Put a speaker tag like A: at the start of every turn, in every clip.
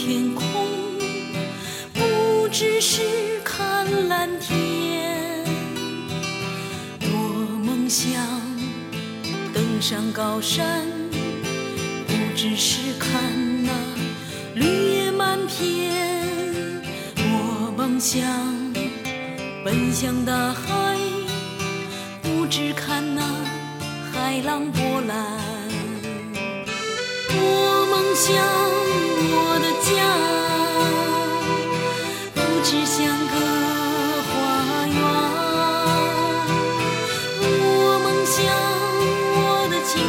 A: 天空，不只是看蓝天。我梦想登上高山，不只是看那绿叶满片。我梦想奔向大海，不只看那海浪波澜。我梦想我的家，不只像个花园。我梦想我的情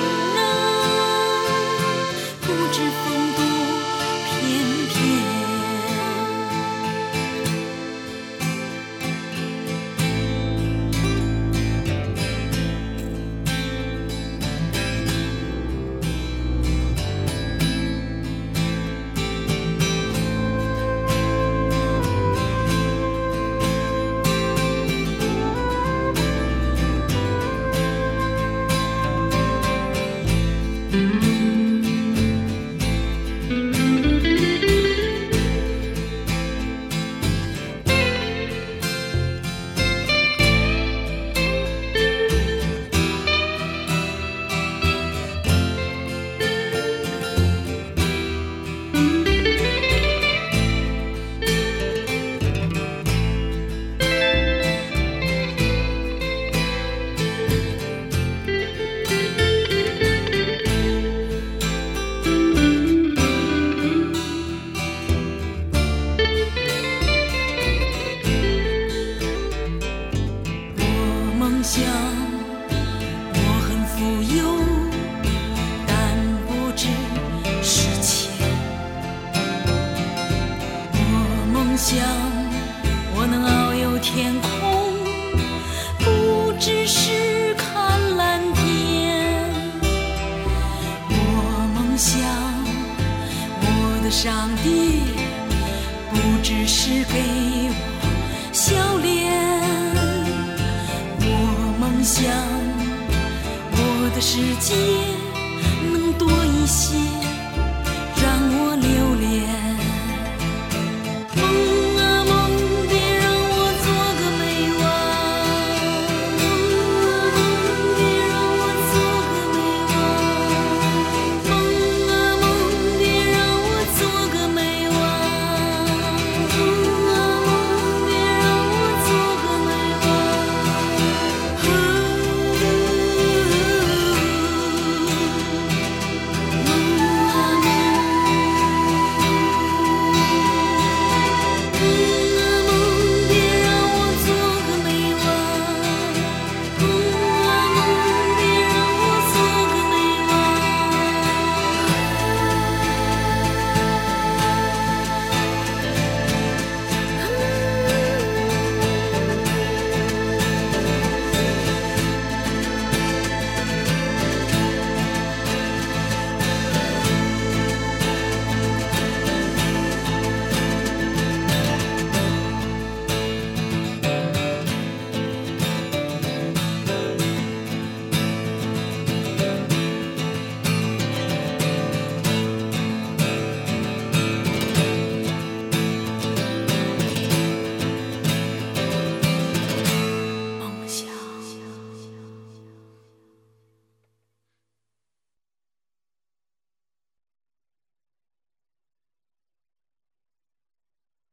A: 人，不止风度翩翩。想我很富有，但不只是钱。我梦想我能遨游天空，不只是看蓝天。我梦想我的上帝不只是给我笑脸。梦想我的世界能多一些